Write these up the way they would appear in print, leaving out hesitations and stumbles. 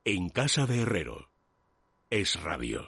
En casa de Herrero. Es radio.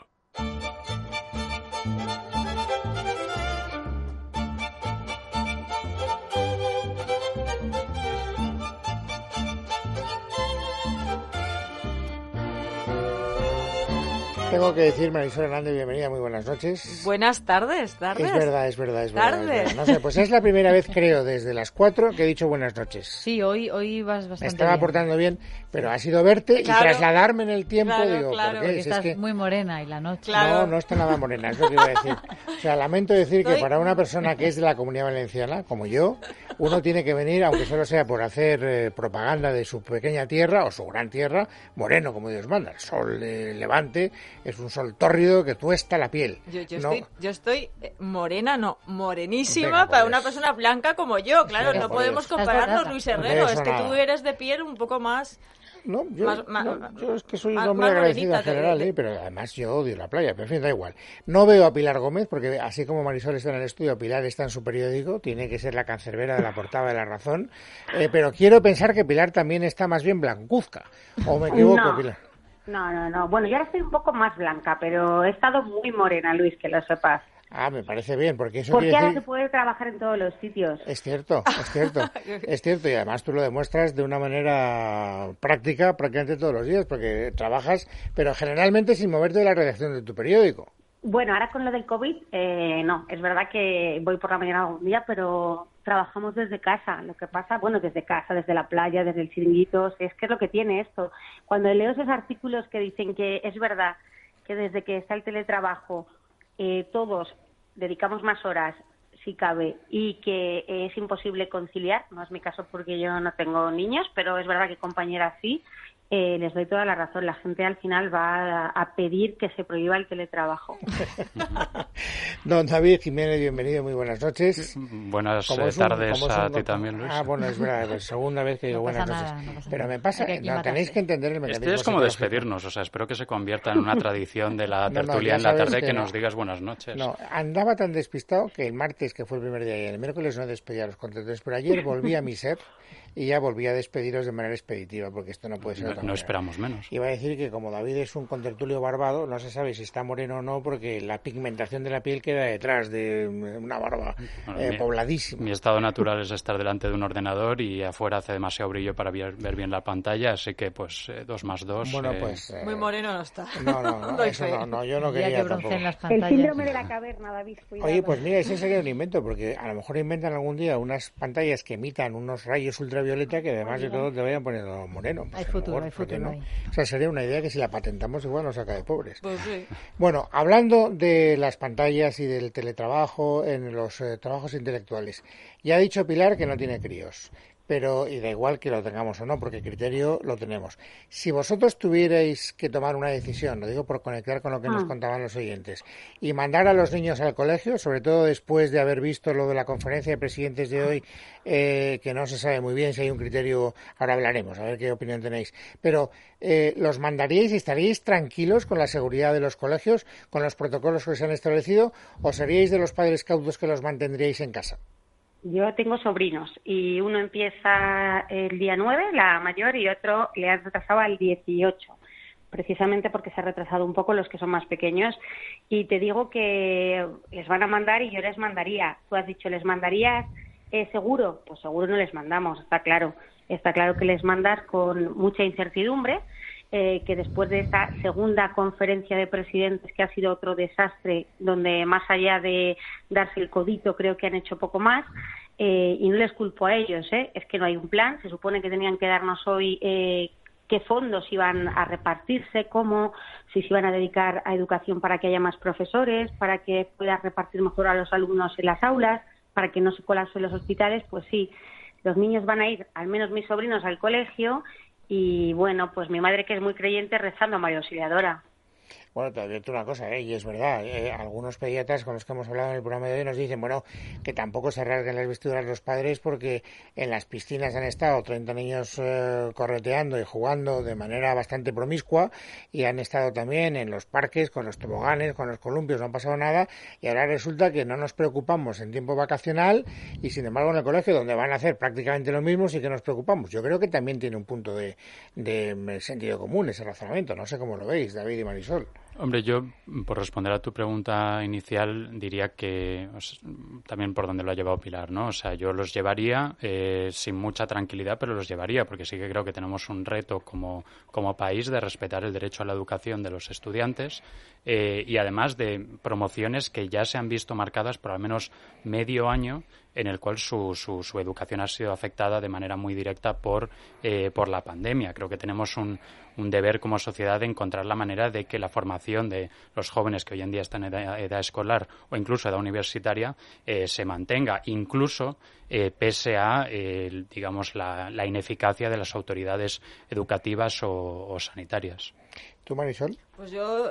Tengo que decir, Marisol Hernández, bienvenida, muy buenas noches. Buenas tardes. Es verdad. Tardes. No sé, pues es la primera vez, creo, desde las 4 que he dicho buenas noches. Sí, hoy vas bastante Me estaba bien. portando bien, pero ha sido verte Claro. y trasladarme en el tiempo, Claro. ¿por qué? Porque estás muy morena y la noche. Claro. No está nada morena, es lo que iba a decir. O sea, lamento decir que para una persona que es de la Comunidad Valenciana, como yo, uno tiene que venir, aunque solo sea por hacer propaganda de su pequeña tierra o su gran tierra, moreno, como Dios manda. El sol de Levante es un sol tórrido que tuesta la piel. Yo estoy morena, morenísima. Venga, para pues. una persona blanca como yo. Claro, Venga, no por podemos Dios. compararnos, Luis Herrero. Eso Es que nada. tú eres de piel un poco más... No, yo es que soy un más hombre agradecido en morenita, general, pero además yo odio la playa, pero en fin, da igual. No veo a Pilar Gómez, porque así como Marisol está en el estudio, Pilar está en su periódico, tiene que ser la cancerbera de la portada de La Razón, pero quiero pensar que Pilar también está más bien blancuzca, ¿o me equivoco, No. Pilar? No. Bueno, yo ahora estoy un poco más blanca, pero he estado muy morena, Luis, que lo sepas. Ah, me parece bien, porque eso Porque quiere ahora decir... se puede trabajar en todos los sitios. Es cierto, y además tú lo demuestras de una manera práctica prácticamente todos los días, porque trabajas, pero generalmente sin moverte de la redacción de tu periódico. Bueno, ahora con lo del COVID, no. Es verdad que voy por la mañana algún día, pero trabajamos desde casa. Lo que pasa, bueno, desde casa, desde la playa, desde el chiringuito, es que es lo que tiene esto. Cuando leo esos artículos que dicen que es verdad que desde que está el teletrabajo todos dedicamos más horas, si cabe, y que es imposible conciliar, no es mi caso porque yo no tengo niños, pero es verdad que compañeras sí, les doy toda la razón. La gente al final va a pedir que se prohíba el teletrabajo. Don David Jiménez, bienvenido, muy buenas noches. Buenas tardes a ti también, Luis. Ah, bueno, es verdad, pues segunda vez que digo buenas noches. Pero me pasa, tenéis que entender el mecanismo. Es como despedirnos, o sea, espero que se convierta en una tradición de la tertulia en la tarde que nos digas buenas noches. No, andaba tan despistado que el martes, que fue el primer día, y el miércoles no despedía a los contratos, pero ayer volví a mi ser y ya volví a despediros de manera expeditiva, porque esto no puede ser otra No manera. esperamos menos. Iba a decir que como David es un contertulio barbado, no se sabe si está moreno o no, porque la pigmentación de la piel queda detrás de una barba pobladísima. Mi estado natural es estar delante de un ordenador y afuera hace demasiado brillo para ver bien la pantalla, así que pues 2 más 2. Bueno, pues... Muy moreno no está. No, eso no, yo no quería tampoco. El síndrome de la caverna, David, cuidado. Oye, pues mira, ese sería un invento, porque a lo mejor inventan algún día unas pantallas que emitan unos rayos ultravioleta que además de todo te vayan poniendo moreno. Pues hay futuro, ¿no? O sea, sería una idea que si la patentamos igual nos saca de pobres. Pues sí. Bueno, hablando de las pantallas y del teletrabajo en los trabajos intelectuales, ya ha dicho Pilar que no tiene críos. Pero, y da igual que lo tengamos o no, porque criterio lo tenemos. Si vosotros tuvierais que tomar una decisión, lo digo por conectar con lo que nos contaban los oyentes, y mandar a los niños al colegio, sobre todo después de haber visto lo de la conferencia de presidentes de hoy, que no se sabe muy bien si hay un criterio, ahora hablaremos, a ver qué opinión tenéis, pero ¿los mandaríais y estaríais tranquilos con la seguridad de los colegios, con los protocolos que se han establecido, o seríais de los padres cautos que los mantendríais en casa? Yo tengo sobrinos y uno empieza el día 9, la mayor, y otro le han retrasado al 18, precisamente porque se ha retrasado un poco los que son más pequeños. Y te digo que les van a mandar y yo les mandaría. Tú has dicho, ¿les mandarías seguro? Pues seguro no les mandamos, está claro. Está claro que les mandas con mucha incertidumbre, que después de esta segunda conferencia de presidentes, que ha sido otro desastre, donde más allá de darse el codito creo que han hecho poco más, y no les culpo a ellos, es que no hay un plan. Se supone que tenían que darnos hoy qué fondos iban a repartirse, cómo, si se iban a dedicar a educación para que haya más profesores, para que pueda repartir mejor a los alumnos en las aulas, para que no se colapsen los hospitales. Pues sí, los niños van a ir, al menos mis sobrinos, al colegio. Y bueno, pues mi madre, que es muy creyente, rezando a María Auxiliadora. Bueno, te advierto una cosa, y es verdad, algunos pediatras con los que hemos hablado en el programa de hoy nos dicen, bueno, que tampoco se rasguen las vestiduras los padres porque en las piscinas han estado 30 niños correteando y jugando de manera bastante promiscua, y han estado también en los parques con los toboganes, con los columpios, no ha pasado nada, y ahora resulta que no nos preocupamos en tiempo vacacional y sin embargo en el colegio, donde van a hacer prácticamente lo mismo, sí que nos preocupamos. Yo creo que también tiene un punto de sentido común ese razonamiento. No sé cómo lo veis, David y Marisol. Hombre, yo, por responder a tu pregunta inicial, diría que también por donde lo ha llevado Pilar, ¿no? O sea, yo los llevaría sin mucha tranquilidad, pero los llevaría, porque sí que creo que tenemos un reto como país de respetar el derecho a la educación de los estudiantes y además de promociones que ya se han visto marcadas por al menos medio año en el cual su educación ha sido afectada de manera muy directa por la pandemia. Creo que tenemos un deber como sociedad de encontrar la manera de que la formación de los jóvenes que hoy en día están en edad escolar o incluso edad universitaria se mantenga, incluso pese a, digamos, la ineficacia de las autoridades educativas o sanitarias. ¿Tú, Marisol? Pues yo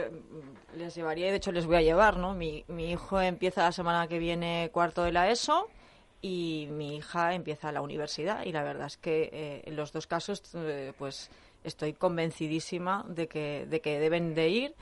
les llevaría, y de hecho les voy a llevar, ¿no? Mi hijo empieza la semana que viene cuarto de la ESO y mi hija empieza la universidad, y la verdad es que en los dos casos pues estoy convencidísima de que deben de ir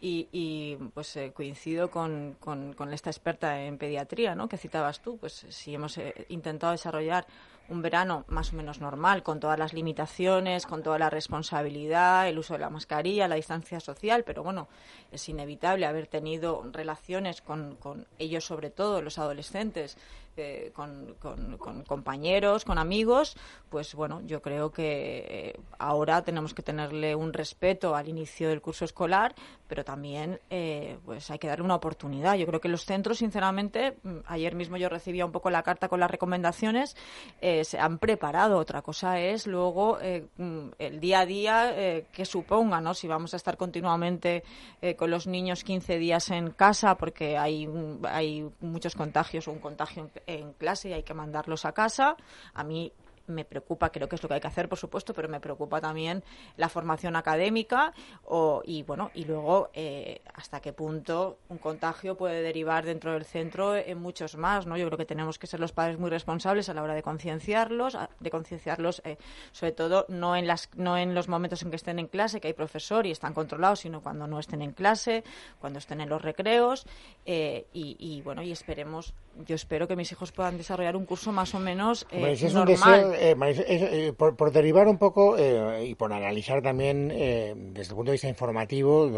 y pues coincido con esta experta en pediatría, ¿no?, que citabas tú. Pues si hemos intentado desarrollar un verano más o menos normal, con todas las limitaciones, con toda la responsabilidad, el uso de la mascarilla, la distancia social, pero bueno, es inevitable haber tenido relaciones con ellos, sobre todo los adolescentes, con compañeros, con amigos. Pues bueno, yo creo que ahora tenemos que tenerle un respeto al inicio del curso escolar, pero también pues hay que darle una oportunidad. Yo creo que los centros, sinceramente, ayer mismo yo recibía un poco la carta con las recomendaciones, se han preparado. Otra cosa es luego el día a día que suponga, ¿no? Si vamos a estar continuamente con los niños 15 días en casa porque hay muchos contagios o un contagio en clase y hay que mandarlos a casa. A mí me preocupa, creo que es lo que hay que hacer, por supuesto, pero me preocupa también la formación académica y luego hasta qué punto un contagio puede derivar dentro del centro en muchos más, ¿no? Yo creo que tenemos que ser los padres muy responsables a la hora de concienciarlos sobre todo no en los momentos en que estén en clase, que hay profesor y están controlados, sino cuando no estén en clase, cuando estén en los recreos y yo espero que mis hijos puedan desarrollar un curso más o menos normal. Por derivar un poco y por analizar también desde el punto de vista informativo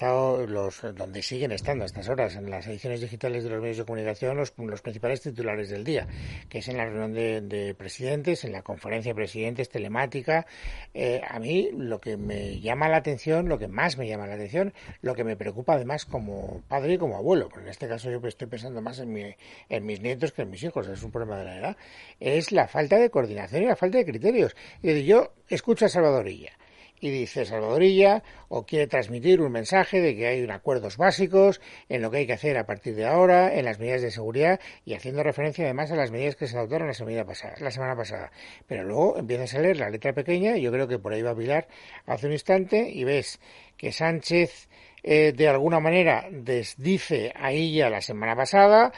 donde siguen estando a estas horas en las ediciones digitales de los medios de comunicación los principales titulares del día, que es en la reunión de presidentes, en la conferencia de presidentes telemática. A mí lo que me llama la atención, lo que más me llama la atención, lo que me preocupa además como padre y como abuelo, porque en este caso yo estoy pensando más en mis nietos que en mis hijos, es un problema de la edad, es la falta de coordinación y la falta de criterios. Y yo escucho a Salvador Illa y dice Salvador Illa o quiere transmitir un mensaje de que hay acuerdos básicos en lo que hay que hacer a partir de ahora, en las medidas de seguridad, y haciendo referencia además a las medidas que se adoptaron la semana pasada. Pero luego empiezas a leer la letra pequeña y yo creo que por ahí va Pilar hace un instante y ves que Sánchez de alguna manera desdice a Illa la semana pasada.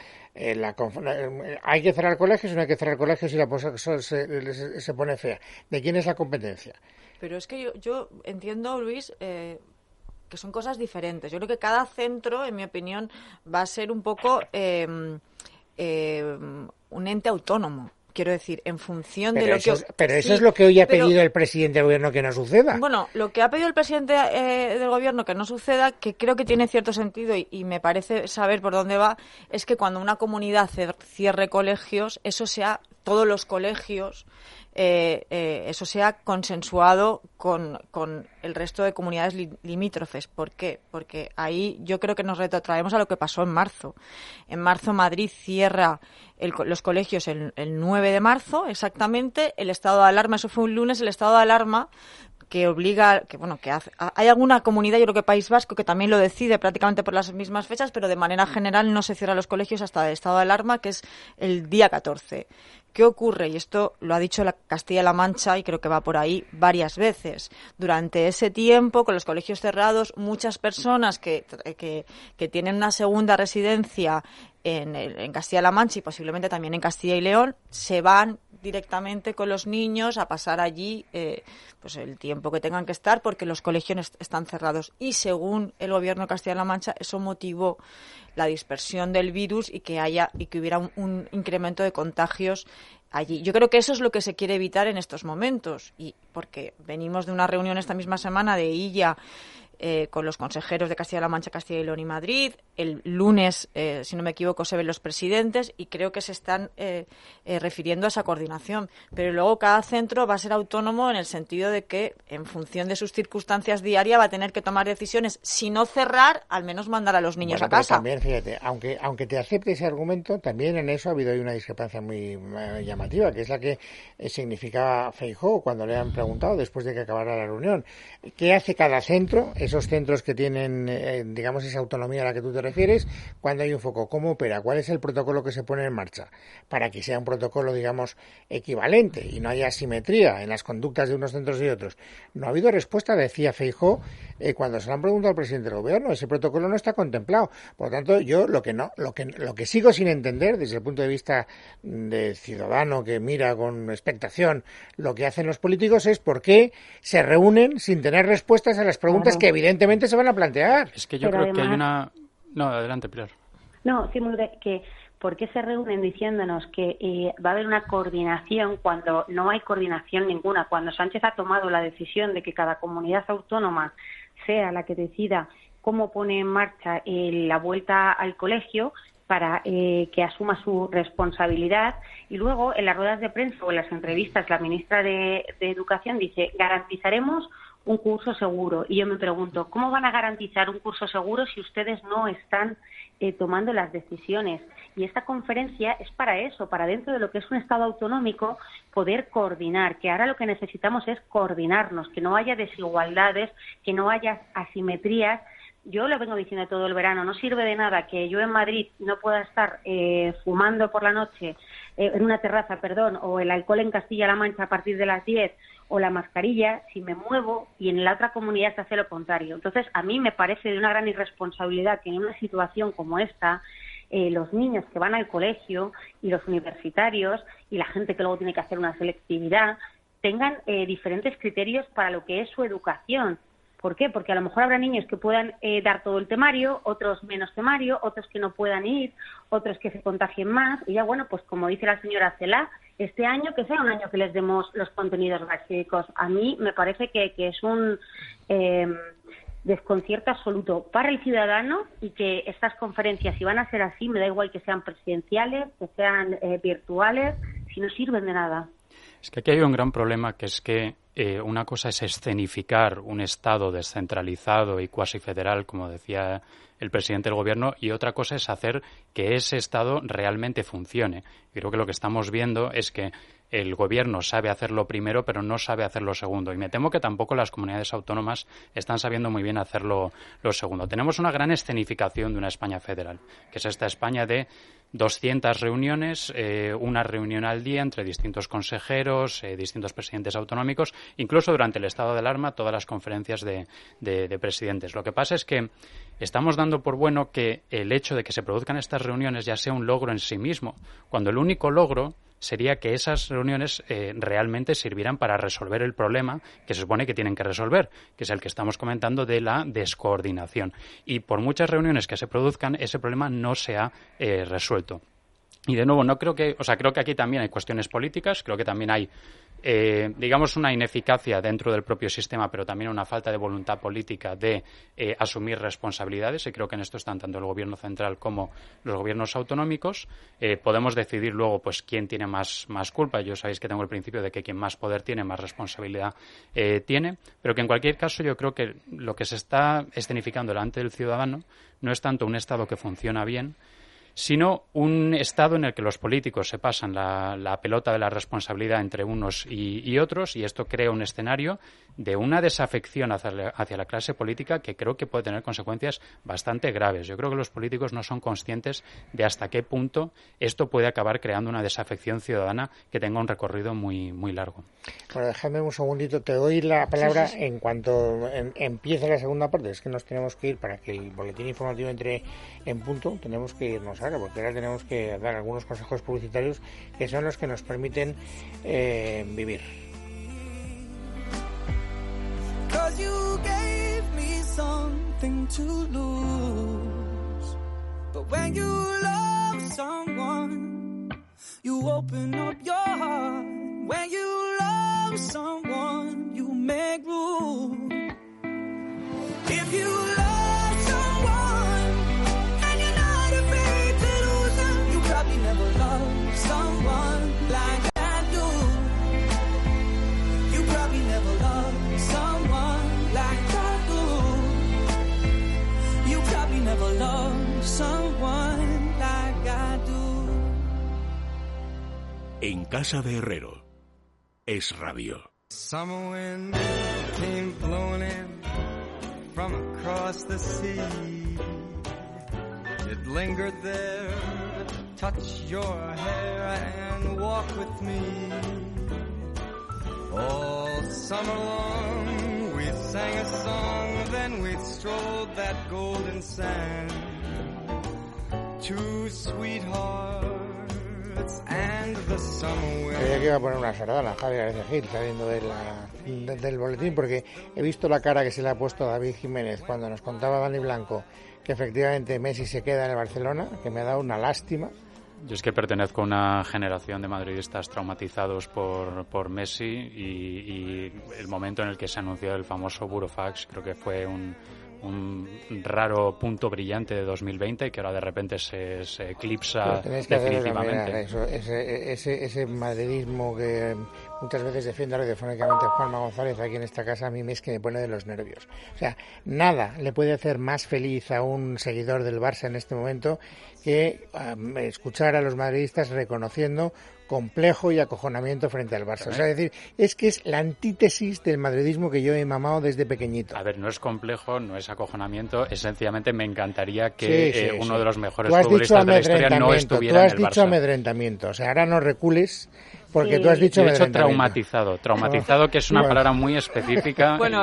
Hay que cerrar colegios o no hay que cerrar colegios y la cosa se pone fea. ¿De quién es la competencia? Pero es que yo entiendo, Luis, que son cosas diferentes. Yo creo que cada centro, en mi opinión, va a ser un poco un ente autónomo. Quiero decir, en función de lo que... Pero eso es lo que hoy ha pedido el presidente del gobierno que no suceda. Bueno, lo que ha pedido el presidente del gobierno que no suceda, que creo que tiene cierto sentido y me parece saber por dónde va, es que cuando una comunidad cierre colegios, eso sea todos los colegios, eso sea consensuado con el resto de comunidades limítrofes. ¿Por qué? Porque ahí yo creo que nos retrotraemos a lo que pasó en marzo. En marzo Madrid cierra los colegios el 9 de marzo, exactamente. El estado de alarma, eso fue un lunes, el estado de alarma que obliga, hay alguna comunidad, yo creo que País Vasco, que también lo decide prácticamente por las mismas fechas, pero de manera general no se cierran los colegios hasta el estado de alarma, que es el día 14. ¿Qué ocurre? Y esto lo ha dicho la Castilla-La Mancha y creo que va por ahí varias veces. Durante ese tiempo, con los colegios cerrados, muchas personas que tienen una segunda residencia en Castilla-La Mancha y posiblemente también en Castilla y León, se van directamente con los niños a pasar allí pues el tiempo que tengan que estar porque los colegios están cerrados. Y según el gobierno de Castilla-La Mancha, eso motivó la dispersión del virus y que hubiera un incremento de contagios allí. Yo creo que eso es lo que se quiere evitar en estos momentos, y porque venimos de una reunión esta misma semana de ILLA con los consejeros de Castilla-La Mancha, Castilla y León y Madrid. El lunes, si no me equivoco, se ven los presidentes y creo que se están refiriendo a esa coordinación. Pero luego cada centro va a ser autónomo en el sentido de que, en función de sus circunstancias diarias, va a tener que tomar decisiones. Si no cerrar, al menos mandar a los niños a casa. También, fíjate, aunque te acepte ese argumento, también en eso ha habido hoy una discrepancia muy llamativa, que es la que significaba Feijóo cuando le han preguntado, después de que acabara la reunión, ¿qué hace cada centro? Esos centros que tienen, digamos, esa autonomía a la que tú te refieres, cuando hay un foco, ¿cómo opera? ¿Cuál es el protocolo que se pone en marcha? Para que sea un protocolo, digamos, equivalente y no haya asimetría en las conductas de unos centros y otros. No ha habido respuesta, decía Feijóo, cuando se lo han preguntado al presidente del gobierno. Ese protocolo no está contemplado. Por lo tanto, yo lo que sigo sin entender, desde el punto de vista del ciudadano que mira con expectación lo que hacen los políticos, es por qué se reúnen sin tener respuestas a las preguntas que evidentemente se van a plantear. Es que yo creo que hay una... No, adelante, Pilar. No, sí, que ¿por qué se reúnen diciéndonos que va a haber una coordinación cuando no hay coordinación ninguna? Cuando Sánchez ha tomado la decisión de que cada comunidad autónoma sea la que decida cómo pone en marcha la vuelta al colegio para que asuma su responsabilidad. Y luego, en las ruedas de prensa o en las entrevistas, la ministra de Educación dice: garantizaremos un curso seguro. Y yo me pregunto, ¿cómo van a garantizar un curso seguro si ustedes no están tomando las decisiones? Y esta conferencia es para eso, para, dentro de lo que es un Estado autonómico, poder coordinar, que ahora lo que necesitamos es coordinarnos, que no haya desigualdades, que no haya asimetrías. Yo lo vengo diciendo todo el verano, no sirve de nada que yo en Madrid no pueda estar fumando por la noche en una terraza, o el alcohol en Castilla-La Mancha a partir de las 10, o la mascarilla, si me muevo y en la otra comunidad se hace lo contrario. Entonces, a mí me parece de una gran irresponsabilidad que en una situación como esta, los niños que van al colegio y los universitarios y la gente que luego tiene que hacer una selectividad tengan diferentes criterios para lo que es su educación. ¿Por qué? Porque a lo mejor habrá niños que puedan dar todo el temario, otros menos temario, otros que no puedan ir, otros que se contagien más. Y ya, bueno, pues como dice la señora Celaá, este año que sea un año que les demos los contenidos básicos. A mí me parece que es un desconcierto absoluto para el ciudadano, y que estas conferencias, si van a ser así, me da igual que sean presidenciales, que sean virtuales, si no sirven de nada. Es que aquí hay un gran problema, que es que una cosa es escenificar un Estado descentralizado y cuasi federal, como decía el presidente del gobierno, y otra cosa es hacer que ese Estado realmente funcione. Y creo que lo que estamos viendo es que el gobierno sabe hacerlo primero, pero no sabe hacerlo segundo. Y me temo que tampoco las comunidades autónomas están sabiendo muy bien hacerlo lo segundo. Tenemos una gran escenificación de una España federal, que es esta España de 200 reuniones, una reunión al día entre distintos consejeros, distintos presidentes autonómicos, incluso durante el estado de alarma, todas las conferencias de presidentes. Lo que pasa es que estamos dando por bueno que el hecho de que se produzcan estas reuniones ya sea un logro en sí mismo, cuando el único logro sería que esas reuniones realmente sirvieran para resolver el problema que se supone que tienen que resolver, que es el que estamos comentando de la descoordinación. Y por muchas reuniones que se produzcan, ese problema no se ha resuelto. Y de nuevo, creo que aquí también hay cuestiones políticas, creo que también hay digamos una ineficacia dentro del propio sistema, pero también una falta de voluntad política de asumir responsabilidades, y creo que en esto están tanto el gobierno central como los gobiernos autonómicos. Podemos decidir luego pues quién tiene más culpa. Yo sabéis que tengo el principio de que quien más poder tiene, más responsabilidad tiene, pero que en cualquier caso yo creo que lo que se está escenificando delante del ciudadano no es tanto un Estado que funciona bien, sino un Estado en el que los políticos se pasan la pelota de la responsabilidad entre unos y otros, y esto crea un escenario de una desafección hacia la clase política que creo que puede tener consecuencias bastante graves. Yo creo que los políticos no son conscientes de hasta qué punto esto puede acabar creando una desafección ciudadana que tenga un recorrido muy, muy largo. Bueno, déjame un segundito, te doy la palabra Sí. en cuanto empiece la segunda parte. Es que nos tenemos que ir para que el boletín informativo entre en punto, tenemos que irnos ahora, porque ahora tenemos que dar algunos consejos publicitarios que son los que nos permiten vivir. 'Cause you gave me something to lose. But when you love someone, you open up your heart. When you love someone, you make room. If you love someone and you're not afraid to lose them, you probably never loved someone like I do. You probably never loved someone like I do. You probably never loved someone like I do. En casa de Herrero. Es radio. Summer wind came blowing in from across the sea. It lingered there to touch your hair and walk with me. All summer long we sang a song, then we strolled that golden sand. Two sweethearts and the summer wind. Creía que iba a poner una sardana, Javier García Gil, saliendo del boletín, porque he visto la cara que se le ha puesto a David Jiménez cuando nos contaba Dani Blanco que efectivamente Messi se queda en el Barcelona, que me ha dado una lástima. Yo es que pertenezco a una generación de madridistas traumatizados por Messi y el momento en el que se anunció el famoso Burofax creo que fue un raro punto brillante de 2020 y que ahora de repente se eclipsa definitivamente. Ese madridismo que muchas veces defiende radiofónicamente Juanma González aquí en esta casa, a mí es que me pone de los nervios. O sea, nada le puede hacer más feliz a un seguidor del Barça en este momento que escuchar a los madridistas reconociendo complejo y acojonamiento frente al Barça. O sea, es decir, es que es la antítesis del madridismo que yo he mamado desde pequeñito. A ver, no es complejo, no es acojonamiento, es sencillamente me encantaría que uno de los mejores futbolistas futbolistas de la historia no estuviera en el Barça. Tú has dicho amedrentamiento, o sea, ahora no recules porque tú has dicho amedrentamiento. Traumatizado, que es una palabra muy específica. Bueno,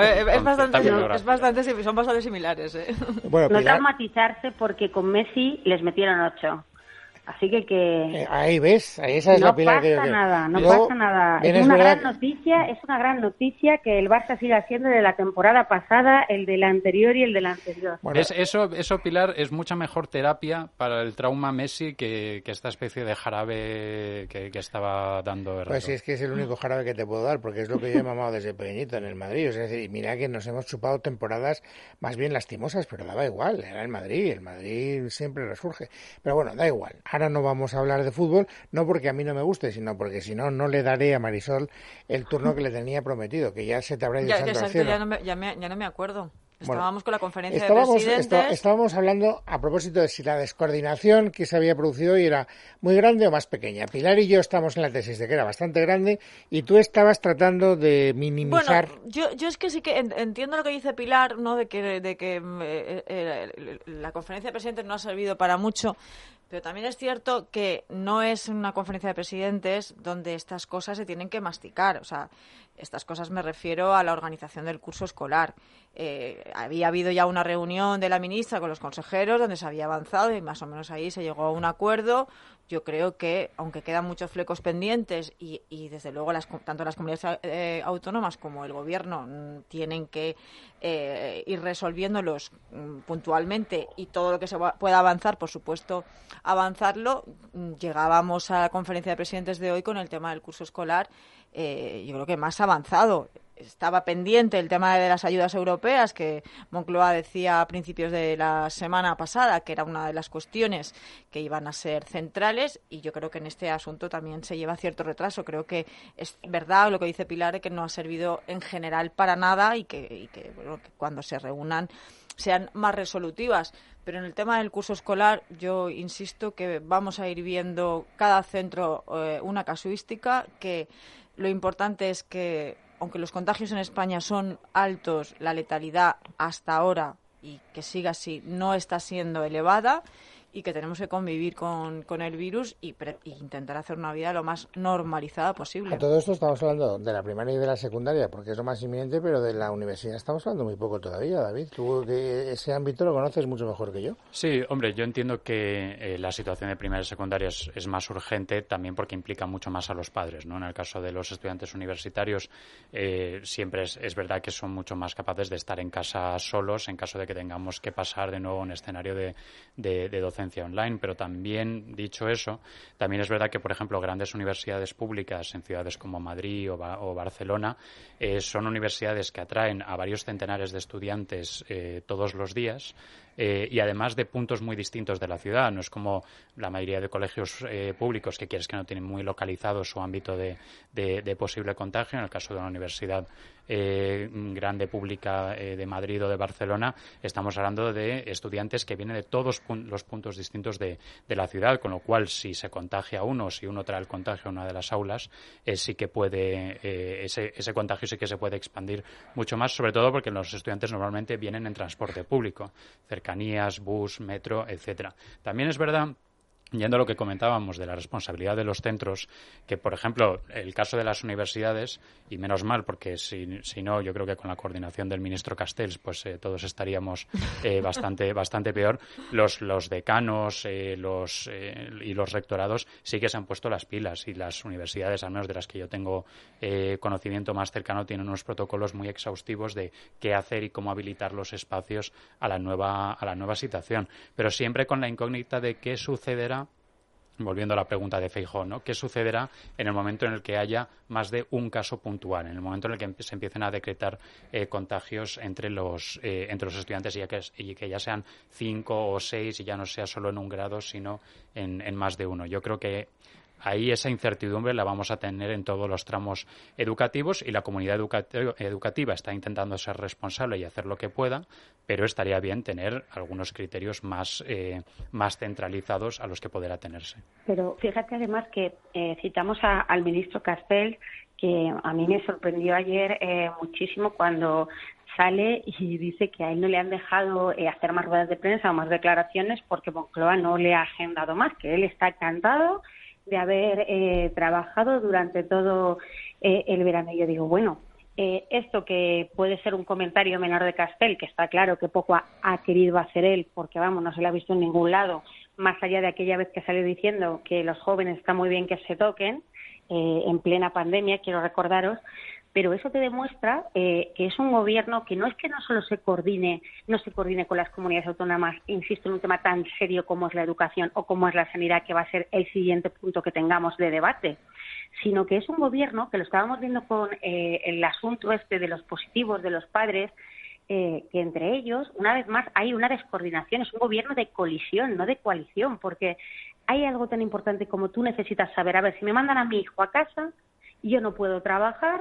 son bastante similares. Bueno, no traumatizarse porque con Messi les metieron 8. Así que ahí ves, esa es la Pilar que yo pasa nada. Es una gran noticia que el Barça siga siendo de la temporada pasada, el de la anterior y el de la anterior. Bueno, eso, Pilar, es mucha mejor terapia para el trauma Messi que esta especie de jarabe que estaba dando Herrero. Pues sí, es que es el único jarabe que te puedo dar, porque es lo que yo he mamado desde pequeñito en el Madrid. O sea, es decir, mira que nos hemos chupado temporadas más bien lastimosas, pero daba igual, era el Madrid siempre resurge. Pero bueno, da igual. Ahora no vamos a hablar de fútbol, no porque a mí no me guste, sino porque si no, no le daré a Marisol el turno que le tenía prometido, que ya se te habrá ido santo al cielo. Ya no me acuerdo. Estábamos con la conferencia de presidentes. Estábamos hablando a propósito de si la descoordinación que se había producido hoy era muy grande o más pequeña. Pilar y yo estamos en la tesis de que era bastante grande y tú estabas tratando de minimizar. Bueno, yo es que sí que entiendo lo que dice Pilar, ¿no? De que la conferencia de presidentes no ha servido para mucho. Pero también es cierto que no es una conferencia de presidentes donde estas cosas se tienen que masticar. O sea, estas cosas me refiero a la organización del curso escolar. Había habido ya una reunión de la ministra con los consejeros donde se había avanzado y más o menos ahí se llegó a un acuerdo. Yo creo que, aunque quedan muchos flecos pendientes y desde luego tanto las comunidades autónomas como el gobierno tienen que ir resolviéndolos puntualmente y todo lo que se pueda avanzar, por supuesto, avanzarlo. Llegábamos a la conferencia de presidentes de hoy con el tema del curso escolar, yo creo que más avanzado. estaba pendiente el tema de las ayudas europeas, que Moncloa decía a principios de la semana pasada que era una de las cuestiones que iban a ser centrales, y yo creo que en este asunto también se lleva cierto retraso. Creo que es verdad lo que dice Pilar, que no ha servido en general para nada y que cuando se reúnan sean más resolutivas. Pero en el tema del curso escolar, yo insisto que vamos a ir viendo cada centro una casuística, que lo importante es que, aunque los contagios en España son altos, la letalidad hasta ahora, y que siga así, no está siendo elevada, y que tenemos que convivir con el virus y intentar hacer una vida lo más normalizada posible. A todo esto estamos hablando de la primaria y de la secundaria, porque es lo más inminente, pero de la universidad estamos hablando muy poco todavía, David. Tú que ese ámbito lo conoces mucho mejor que yo. Sí, hombre, yo entiendo que la situación de primaria y secundaria es más urgente también porque implica mucho más a los padres, ¿no? En el caso de los estudiantes universitarios, siempre es verdad que son mucho más capaces de estar en casa solos en caso de que tengamos que pasar de nuevo a un escenario de docencia online, pero también, dicho eso, también es verdad que, por ejemplo, grandes universidades públicas en ciudades como Madrid o Barcelona son universidades que atraen a varios centenares de estudiantes todos los días, y además de puntos muy distintos de la ciudad. No es como la mayoría de colegios públicos que no tienen muy localizado su ámbito de posible contagio. En el caso de una universidad grande pública de Madrid o de Barcelona, estamos hablando de estudiantes que vienen de todos los puntos distintos de la ciudad, con lo cual si se contagia uno, si uno trae el contagio a una de las aulas, sí que puede ese contagio sí que se puede expandir mucho más, sobre todo porque los estudiantes normalmente vienen en transporte público, cercanías, bus, metro, etcétera. También es verdad, yendo a lo que comentábamos de la responsabilidad de los centros, que, por ejemplo, el caso de las universidades, y menos mal, porque si no, yo creo que con la coordinación del ministro Castells, pues todos estaríamos bastante peor. Los decanos y los rectorados sí que se han puesto las pilas, y las universidades, al menos de las que yo tengo conocimiento más cercano, tienen unos protocolos muy exhaustivos de qué hacer y cómo habilitar los espacios a la nueva situación. Pero siempre con la incógnita de qué sucederá, volviendo a la pregunta de Feijóo, ¿no? ¿Qué sucederá en el momento en el que haya más de un caso puntual, en el momento en el que se empiecen a decretar contagios entre los estudiantes y que ya sean 5 o 6 y ya no sea solo en un grado, sino en más de uno? Yo creo que ahí esa incertidumbre la vamos a tener en todos los tramos educativos, y la comunidad educativa está intentando ser responsable y hacer lo que pueda, pero estaría bien tener algunos criterios más centralizados a los que poder atenerse. Pero fíjate además que citamos al ministro Castells, que a mí me sorprendió ayer muchísimo cuando sale y dice que a él no le han dejado hacer más ruedas de prensa o más declaraciones porque Moncloa no le ha agendado más, que él está encantado de haber trabajado durante todo el verano. Y yo digo, bueno, esto que puede ser un comentario menor de Castells, que está claro que poco ha querido hacer él, porque vamos, no se le ha visto en ningún lado, más allá de aquella vez que salió diciendo que los jóvenes está muy bien que se toquen, en plena pandemia, quiero recordaros. Pero eso te demuestra que es un gobierno que no solo se coordine con las comunidades autónomas, insisto, en un tema tan serio como es la educación o como es la sanidad, que va a ser el siguiente punto que tengamos de debate, sino que es un gobierno, que lo estábamos viendo con el asunto de los positivos de los padres, que entre ellos, una vez más, hay una descoordinación. Es un gobierno de colisión, no de coalición, porque hay algo tan importante como tú necesitas saber, a ver, si me mandan a mi hijo a casa, yo no puedo trabajar,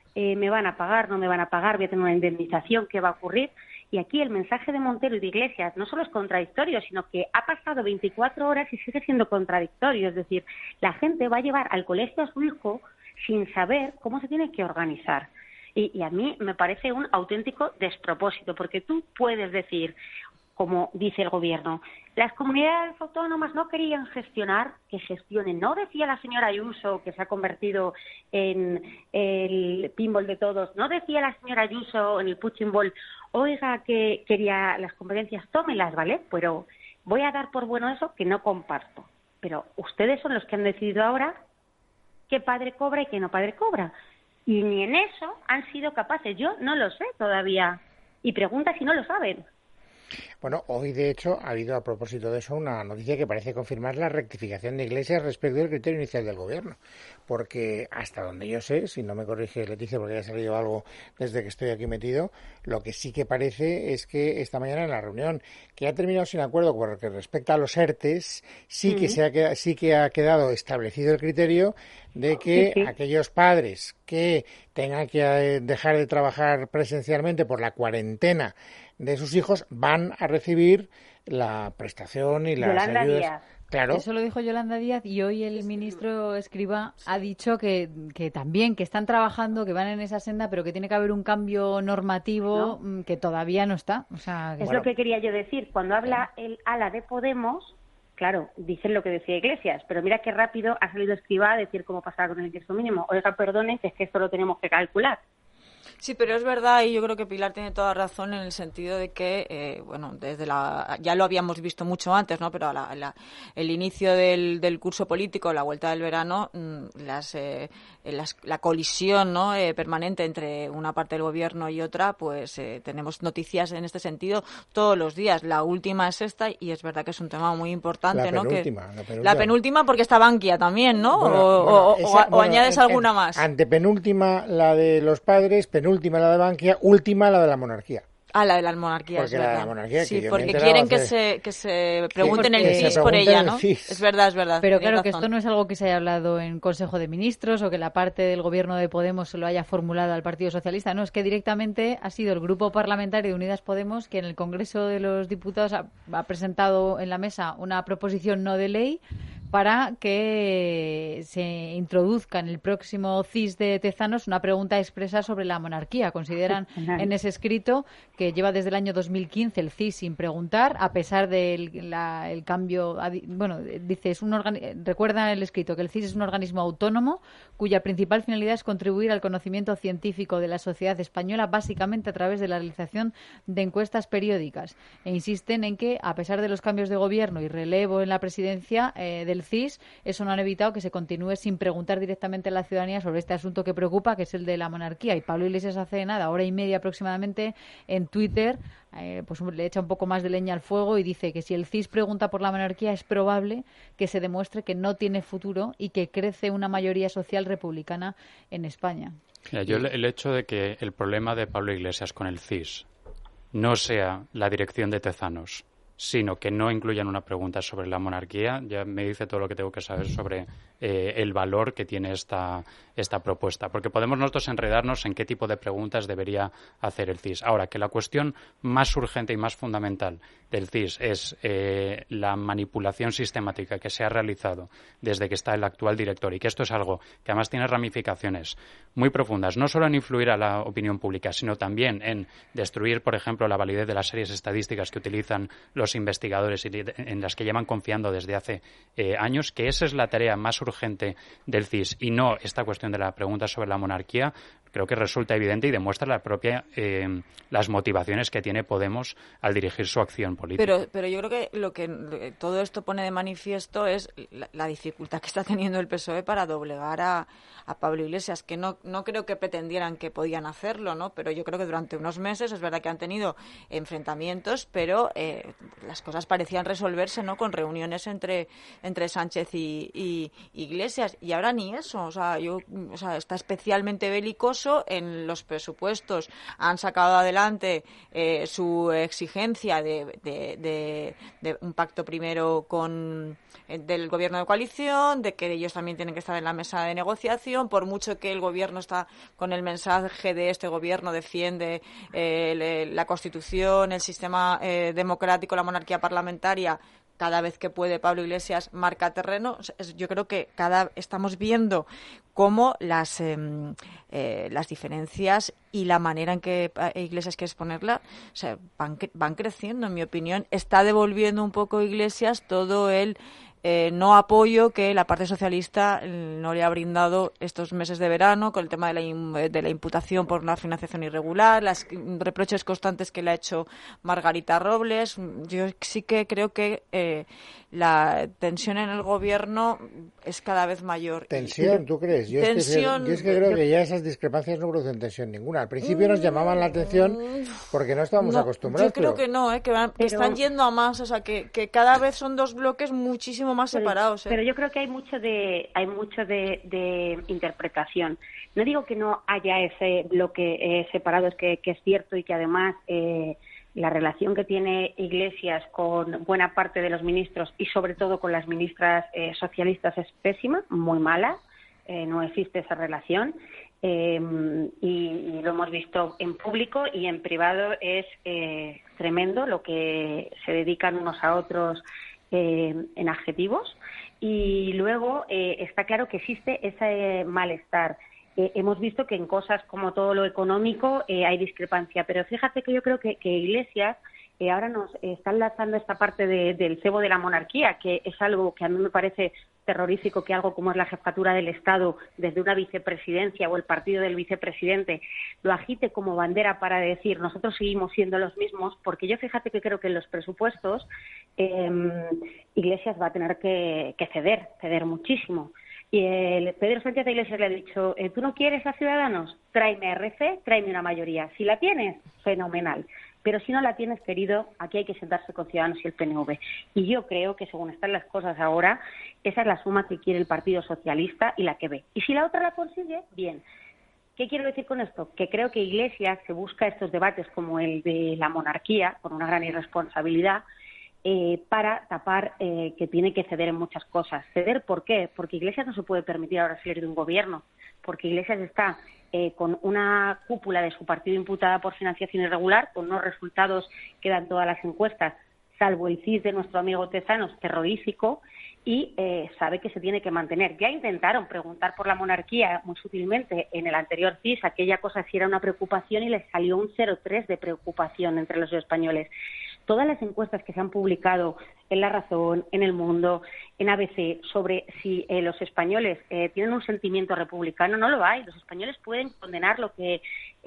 me van a pagar, no me van a pagar, voy a tener una indemnización, ¿qué va a ocurrir? Y aquí el mensaje de Montero y de Iglesias no solo es contradictorio, sino que ha pasado 24 horas y sigue siendo contradictorio. Es decir, la gente va a llevar al colegio a su hijo sin saber cómo se tiene que organizar. Y a mí me parece un auténtico despropósito, porque tú puedes decir, como dice el gobierno, las comunidades autónomas no querían gestionar, que gestionen. No decía la señora Ayuso, que se ha convertido en el pinball de todos, no decía la señora Ayuso en el punching ball, oiga, que quería las competencias, tómelas, ¿vale? Pero voy a dar por bueno eso que no comparto. Pero ustedes son los que han decidido ahora qué padre cobra y qué no padre cobra. Y ni en eso han sido capaces. Yo no lo sé todavía. Y pregunta si no lo saben. Bueno, hoy de hecho ha habido a propósito de eso una noticia que parece confirmar la rectificación de Iglesias respecto del criterio inicial del gobierno, porque hasta donde yo sé, si no me corrige Leticia porque ha salido algo desde que estoy aquí metido, lo que sí que parece es que esta mañana en la reunión que ha terminado sin acuerdo por lo que respecta a los ERTES, sí que ha quedado establecido el criterio de que aquellos padres que tengan que dejar de trabajar presencialmente por la cuarentena de sus hijos van a recibir la prestación y las Yolanda ayudas. Díaz. Claro. Eso lo dijo Yolanda Díaz y hoy el ministro Escrivá ha dicho que también, que están trabajando, que van en esa senda, pero que tiene que haber un cambio normativo que todavía no está. O sea, es lo que quería yo decir. Cuando habla el ala de Podemos, claro, dicen lo que decía Iglesias, pero mira qué rápido ha salido Escrivá a decir cómo pasaba con el ingreso mínimo. Oiga, perdonen, que es que esto lo tenemos que calcular. Sí, pero es verdad y yo creo que Pilar tiene toda razón en el sentido de que, ya lo habíamos visto mucho antes, ¿no? Pero el inicio del curso político, la vuelta del verano, la colisión, ¿no? Permanente entre una parte del gobierno y otra, pues tenemos noticias en este sentido todos los días. La última es esta y es verdad que es un tema muy importante, ¿no? La penúltima porque está Bankia también, ¿no? O añades alguna más. Antepenúltima la de los padres, penúltima la de Bankia, última la de la monarquía. La de la monarquía, porque es verdad. La de la monarquía, sí, porque quieren que se pregunten el CIS se por ella, ¿no? Es verdad. Pero claro, que esto no es algo que se haya hablado en Consejo de Ministros o que la parte del gobierno de Podemos se lo haya formulado al Partido Socialista. No, es que directamente ha sido el Grupo Parlamentario de Unidas Podemos que en el Congreso de los Diputados ha presentado en la mesa una proposición no de ley para que se introduzca en el próximo CIS de Tezanos una pregunta expresa sobre la monarquía. Consideran en ese escrito que lleva desde el año 2015 el CIS sin preguntar, a pesar del el cambio. Bueno, dice, recuerda el escrito que el CIS es un organismo autónomo cuya principal finalidad es contribuir al conocimiento científico de la sociedad española, básicamente a través de la realización de encuestas periódicas. E insisten en que, a pesar de los cambios de gobierno y relevo en la presidencia del CIS, eso no han evitado que se continúe sin preguntar directamente a la ciudadanía sobre este asunto que preocupa, que es el de la monarquía. Y Pablo Iglesias hace nada, hora y media aproximadamente, en Twitter, pues le echa un poco más de leña al fuego y dice que si el CIS pregunta por la monarquía es probable que se demuestre que no tiene futuro y que crece una mayoría social republicana en España. Yo el hecho de que el problema de Pablo Iglesias con el CIS no sea la dirección de Tezanos, sino que no incluyan una pregunta sobre la monarquía, ya me dice todo lo que tengo que saber sobre el valor que tiene esta propuesta. Porque podemos nosotros enredarnos en qué tipo de preguntas debería hacer el CIS. Ahora, que la cuestión más urgente y más fundamental del CIS es la manipulación sistemática que se ha realizado desde que está el actual director y que esto es algo que además tiene ramificaciones muy profundas, no solo en influir a la opinión pública, sino también en destruir, por ejemplo, la validez de las series estadísticas que utilizan los investigadores y en las que llevan confiando desde hace años, que esa es la tarea más urgente del CIS y no esta cuestión de la pregunta sobre la monarquía, creo que resulta evidente y demuestra las motivaciones que tiene Podemos al dirigir su acción política. Pero yo creo que lo que todo esto pone de manifiesto es la dificultad que está teniendo el PSOE para doblegar a Pablo Iglesias, que no creo que pretendieran que podían hacerlo, ¿no? Pero yo creo que durante unos meses es verdad que han tenido enfrentamientos, pero las cosas parecían resolverse, ¿no? Con reuniones entre Sánchez y Iglesias, y ahora ni eso. O sea, está especialmente bélicos. En los presupuestos han sacado adelante su exigencia de un pacto primero del gobierno de coalición, de que ellos también tienen que estar en la mesa de negociación, por mucho que el gobierno está con el mensaje de este gobierno defiende la Constitución, el sistema democrático, la monarquía parlamentaria. Cada vez que puede Pablo Iglesias marca terreno. Yo creo que estamos viendo cómo las diferencias y la manera en que Iglesias quiere exponerla van creciendo, en mi opinión. Está devolviendo un poco Iglesias todo el no apoyo que la parte socialista no le ha brindado estos meses de verano con el tema de la imputación por una financiación irregular, las reproches constantes que le ha hecho Margarita Robles. Yo sí que creo que la tensión en el gobierno es cada vez mayor. ¿Tensión, tú crees? Yo es que creo que ya esas discrepancias no producen tensión ninguna. Al principio nos llamaban la atención porque no estábamos acostumbrados. Yo creo que no, que están yendo a más, o sea, que cada vez son dos bloques muchísimo más separados. Pero yo creo que hay mucho de interpretación. No digo que no haya ese bloque separado, es que es cierto y que además la relación que tiene Iglesias con buena parte de los ministros y sobre todo con las ministras socialistas es pésima, muy mala, no existe esa relación y lo hemos visto en público y en privado es tremendo lo que se dedican unos a otros en adjetivos y luego está claro que existe ese malestar. Hemos visto que en cosas como todo lo económico hay discrepancia, pero fíjate que yo creo que Iglesias ahora nos está enlazando esta parte del cebo de la monarquía, que es algo que a mí me parece terrorífico, que algo como es la jefatura del Estado, desde una vicepresidencia o el partido del vicepresidente, lo agite como bandera para decir nosotros seguimos siendo los mismos, porque yo fíjate que creo que en los presupuestos Iglesias va a tener que ceder muchísimo. Y Pedro Sánchez de Iglesias le ha dicho, ¿tú no quieres a Ciudadanos? Tráeme RC, tráeme una mayoría. Si la tienes, fenomenal. Pero si no la tienes, querido, aquí hay que sentarse con Ciudadanos y el PNV. Y yo creo que según están las cosas ahora, esa es la suma que quiere el Partido Socialista y la que ve. Y si la otra la consigue, bien. ¿Qué quiero decir con esto? Que creo que Iglesias se busca estos debates como el de la monarquía, con una gran irresponsabilidad, para tapar que tiene que ceder en muchas cosas. ¿Ceder por qué? Porque Iglesias no se puede permitir ahora salir de un gobierno, porque Iglesias está con una cúpula de su partido imputada por financiación irregular, con unos resultados que dan todas las encuestas, salvo el CIS de nuestro amigo Tezanos, terrorífico, y sabe que se tiene que mantener. Ya intentaron preguntar por la monarquía muy sutilmente en el anterior CIS, aquella cosa sí era una preocupación y les salió un 0,3 de preocupación entre los españoles. Todas las encuestas que se han publicado en La Razón, en El Mundo, en ABC, sobre si los españoles tienen un sentimiento republicano, no lo hay. Los españoles pueden condenar lo que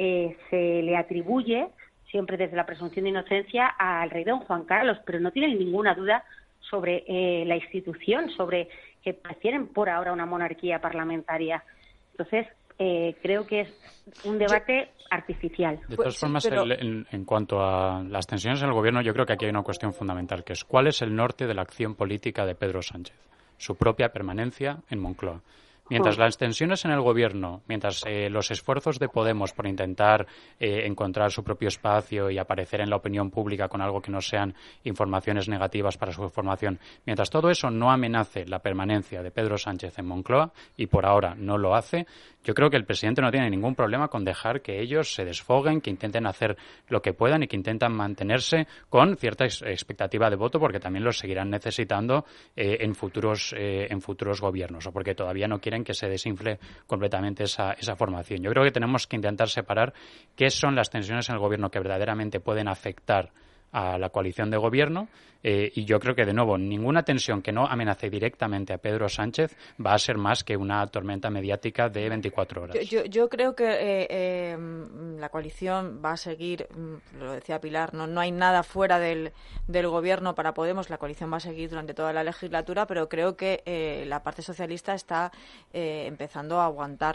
se le atribuye, siempre desde la presunción de inocencia, al rey don Juan Carlos, pero no tienen ninguna duda sobre la institución, sobre que prefieren por ahora una monarquía parlamentaria. Entonces, creo que es un debate artificial. De todas formas, en cuanto a las tensiones en el gobierno, yo creo que aquí hay una cuestión fundamental, que es ¿cuál es el norte de la acción política de Pedro Sánchez? Su propia permanencia en Moncloa. Mientras las tensiones en el gobierno, mientras los esfuerzos de Podemos por intentar encontrar su propio espacio y aparecer en la opinión pública con algo que no sean informaciones negativas para su formación, mientras todo eso no amenace la permanencia de Pedro Sánchez en Moncloa, y por ahora no lo hace, yo creo que el presidente no tiene ningún problema con dejar que ellos se desfoguen, que intenten hacer lo que puedan y que intentan mantenerse con cierta expectativa de voto, porque también los seguirán necesitando en futuros gobiernos, o porque todavía no quieren que se desinfle completamente esa formación. Yo creo que tenemos que intentar separar qué son las tensiones en el gobierno que verdaderamente pueden afectar a la coalición de gobierno y yo creo que, de nuevo, ninguna tensión que no amenace directamente a Pedro Sánchez va a ser más que una tormenta mediática de 24 horas. Yo creo que la coalición va a seguir, lo decía Pilar, no hay nada fuera del gobierno para Podemos, la coalición va a seguir durante toda la legislatura, pero creo que la parte socialista está empezando a aguantar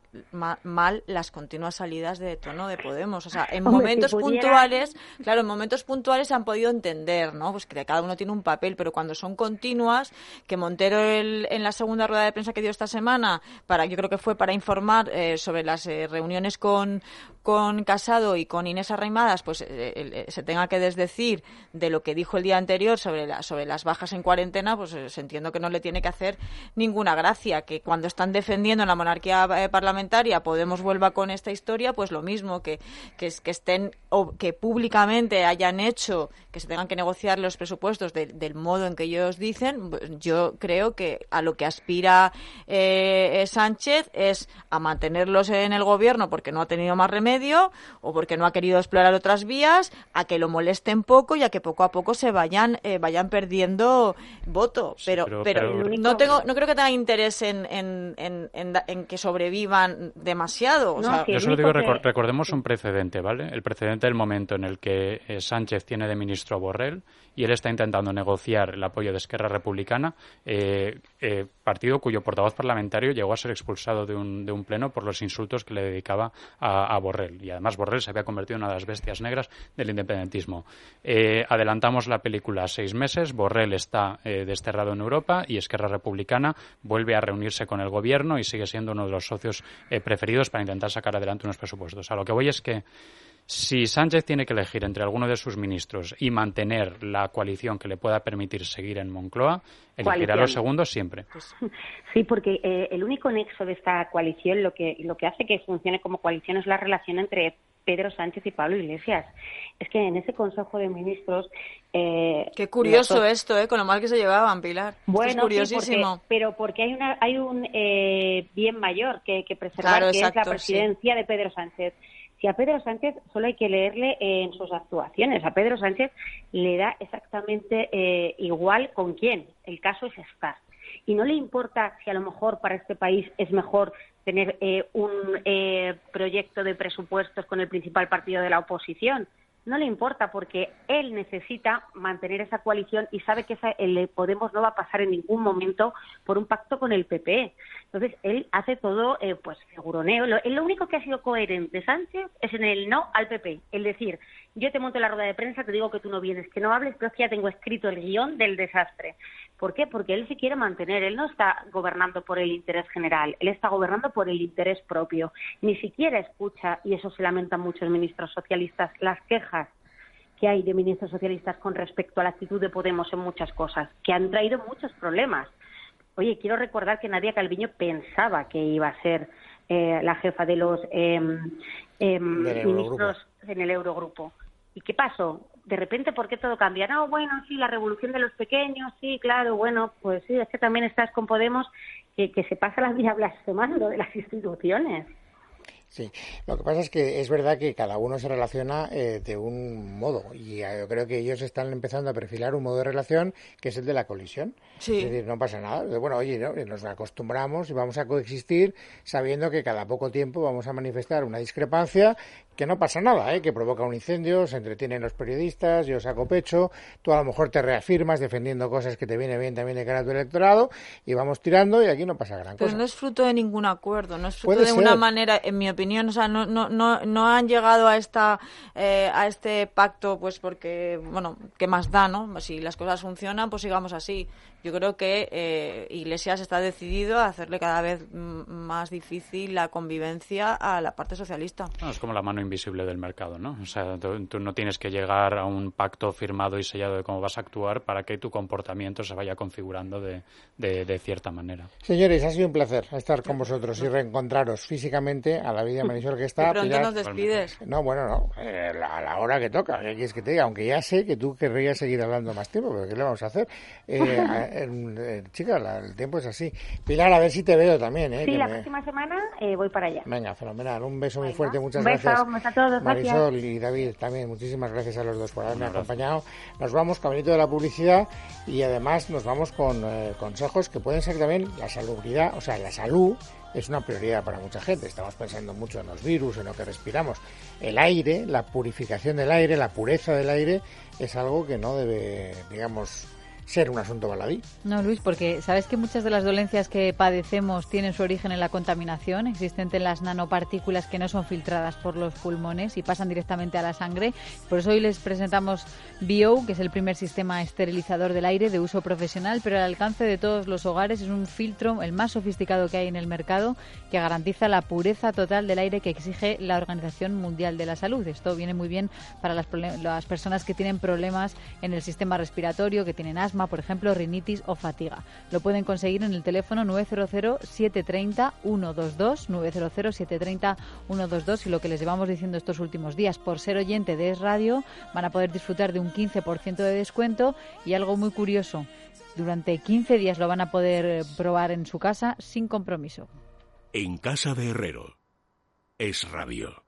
mal las continuas salidas de tono de Podemos. O sea, en momentos puntuales, claro, en momentos puntuales se han podido entender, ¿no? Pues que cada uno tiene un papel, pero cuando son continuas, que Montero en la segunda rueda de prensa que dio esta semana, yo creo que fue para informar sobre las reuniones con Casado y con Inés Arrimadas, pues se tenga que desdecir de lo que dijo el día anterior sobre las bajas en cuarentena, pues entiendo que no le tiene que hacer ninguna gracia. Que cuando están defendiendo la monarquía parlamentaria Podemos vuelva con esta historia, pues lo mismo, que estén o que públicamente hayan hecho que se tengan que negociar los presupuestos del modo en que ellos dicen. Yo creo que a lo que aspira Sánchez es a mantenerlos en el gobierno porque no ha tenido más remedio, medio, o porque no ha querido explorar otras vías, a que lo molesten poco y a que poco a poco se vayan perdiendo voto. Pero no creo que tenga interés en que sobrevivan demasiado. O sea, yo solo digo, recordemos un precedente, ¿vale? El precedente del momento en el que Sánchez tiene de ministro a Borrell y él está intentando negociar el apoyo de Esquerra Republicana, partido cuyo portavoz parlamentario llegó a ser expulsado de un pleno por los insultos que le dedicaba a Borrell. Y además Borrell se había convertido en una de las bestias negras del independentismo. Adelantamos la película 6 meses, Borrell está desterrado en Europa y Esquerra Republicana vuelve a reunirse con el gobierno y sigue siendo uno de los socios preferidos para intentar sacar adelante unos presupuestos. A lo que voy es que si Sánchez tiene que elegir entre alguno de sus ministros y mantener la coalición que le pueda permitir seguir en Moncloa, elegirá los segundos siempre. Sí, porque el único nexo de esta coalición, lo que hace que funcione como coalición es la relación entre Pedro Sánchez y Pablo Iglesias. Es que en ese Consejo de Ministros... Qué curioso esto, con lo mal que se llevaban, Pilar. Bueno, esto es curiosísimo. Sí, pero porque hay un bien mayor que preservar, claro, exacto, es la presidencia de Pedro Sánchez. Si a Pedro Sánchez solo hay que leerle en sus actuaciones. A Pedro Sánchez le da exactamente igual con quién. El caso es estar. Y no le importa si a lo mejor para este país es mejor tener un proyecto de presupuestos con el principal partido de la oposición. No le importa porque él necesita mantener esa coalición y sabe que el Podemos no va a pasar en ningún momento por un pacto con el PP. Entonces, él hace todo, figuroneo. Lo único que ha sido coherente de Sánchez es en el no al PP. Es decir, yo te monto la rueda de prensa, te digo que tú no vienes, que no hables, pero es que ya tengo escrito el guión del desastre. ¿Por qué? Porque él se quiere mantener. Él no está gobernando por el interés general. Él está gobernando por el interés propio. Ni siquiera escucha, y eso se lamentan muchos ministros socialistas, las quejas que hay de ministros socialistas con respecto a la actitud de Podemos en muchas cosas, que han traído muchos problemas. Oye, quiero recordar que Nadia Calviño pensaba que iba a ser la jefa de los ministros en el Eurogrupo. ¿Y qué pasó? De repente, ¿por qué todo cambia? No, bueno, sí, la revolución de los pequeños, sí, claro, bueno, pues sí, es que también estás con Podemos, que se pasa la vida blasfemando de las instituciones. Sí, lo que pasa es que es verdad que cada uno se relaciona de un modo y yo creo que ellos están empezando a perfilar un modo de relación que es el de la colisión. Sí. Es decir, no pasa nada. Bueno, oye, ¿no? Nos acostumbramos y vamos a coexistir sabiendo que cada poco tiempo vamos a manifestar una discrepancia que no pasa nada, que provoca un incendio, se entretienen los periodistas, yo saco pecho, tú a lo mejor te reafirmas defendiendo cosas que te viene bien también de cara a tu electorado y vamos tirando y aquí no pasa gran cosa. Pero no es fruto de ningún acuerdo, no es fruto de una manera, en mi opinión, o sea, no han llegado a este pacto pues porque, bueno, ¿qué más da, no? Si las cosas funcionan, pues sigamos así. Yo creo que Iglesias está decidido a hacerle cada vez más difícil la convivencia a la parte socialista. No, es como la mano invisible del mercado, ¿no? O sea, tú no tienes que llegar a un pacto firmado y sellado de cómo vas a actuar para que tu comportamiento se vaya configurando de cierta manera. Señores, ha sido un placer estar con vosotros y reencontraros físicamente a la vida Marisol que está. De pronto nos despides. No, bueno, no. A la hora que toca. ¿Qué quieres que te diga? Aunque ya sé que tú querrías seguir hablando más tiempo, pero ¿qué le vamos a hacer? Chica, el tiempo es así. Pilar, a ver si te veo también. Sí, la próxima semana voy para allá. Venga, fenomenal. Un beso muy fuerte. Muchas gracias. A todos, Marisol gracias. Y David también. Muchísimas gracias a los dos por haberme acompañado. Nos vamos caminito de la publicidad y además nos vamos con consejos que pueden ser también la salubridad, o sea, la salud. Es una prioridad para mucha gente. Estamos pensando mucho en los virus, en lo que respiramos. El aire, la purificación del aire, la pureza del aire es algo que no debe, digamos, ser un asunto baladí. No, Luis, porque sabes que muchas de las dolencias que padecemos tienen su origen en la contaminación existente en las nanopartículas que no son filtradas por los pulmones y pasan directamente a la sangre. Por eso hoy les presentamos Bio, que es el primer sistema esterilizador del aire de uso profesional, pero al alcance de todos los hogares. Es un filtro, el más sofisticado que hay en el mercado, que garantiza la pureza total del aire que exige la Organización Mundial de la Salud. Esto viene muy bien para las personas que tienen problemas en el sistema respiratorio, que tienen asma, por ejemplo, rinitis o fatiga. Lo pueden conseguir en el teléfono 900-730-122, 900-730-122, y lo que les llevamos diciendo estos últimos días, por ser oyente de Es Radio, van a poder disfrutar de un 15% de descuento y algo muy curioso, durante 15 días lo van a poder probar en su casa sin compromiso. En casa de Herrero, Es Radio.